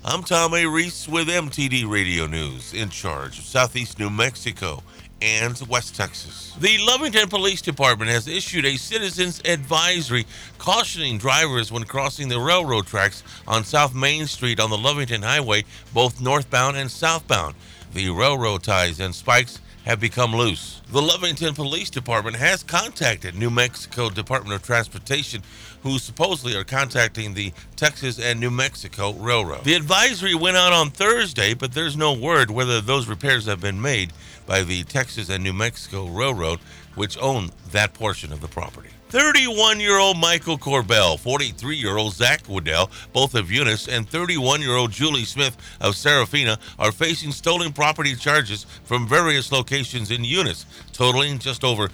I'm Tom A. Reese with MTD Radio News, in charge of Southeast New Mexico and West Texas. The Lovington Police Department has issued a citizens advisory cautioning drivers when crossing the railroad tracks on South Main Street on the Lovington Highway, both northbound and southbound. The railroad ties and spikes have become loose. The Lovington Police Department has contacted New Mexico Department of Transportation, who supposedly are contacting the Texas and New Mexico Railroad. The advisory went out on Thursday, but there's no word whether those repairs have been made by the Texas and New Mexico Railroad, which own that portion of the property. 31-year-old Michael Corbell, 43-year-old Zach Waddell, both of Eunice, and 31-year-old Julie Smith of Serafina are facing stolen property charges from various locations in Eunice, totaling just over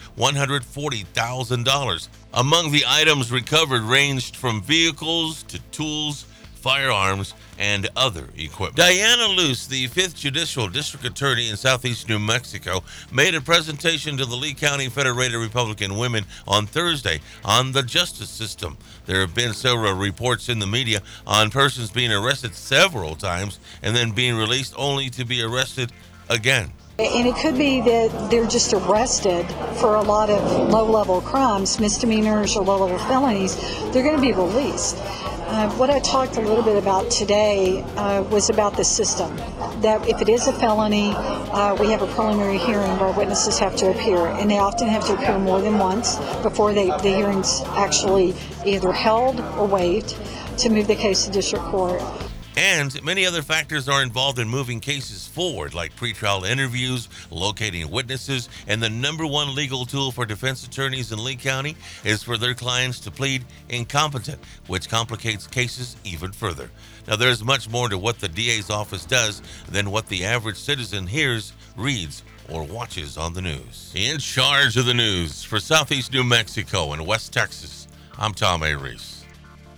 $140,000. Among the items recovered ranged from vehicles to tools, firearms, and other equipment. Diana Luce, the 5th Judicial District Attorney in Southeast New Mexico, made a presentation to the Lee County Federated Republican Women on Thursday on the justice system. There have been several reports in the media on persons being arrested several times and then being released only to be arrested again. And it could be that they're just arrested for a lot of low-level crimes, misdemeanors or low-level felonies. They're going to be released. What I talked a little bit about today was about the system, that if it is a felony, we have a preliminary hearing where witnesses have to appear, and they often have to appear more than once before the hearing's actually either held or waived to move the case to district court. And many other factors are involved in moving cases forward, like pretrial interviews, locating witnesses, and the number one legal tool for defense attorneys in Lee County is for their clients to plead incompetent, which complicates cases even further. Now, there's much more to what the DA's office does than what the average citizen hears, reads, or watches on the news. In charge of the news for Southeast New Mexico and West Texas, I'm Tom A. Reese.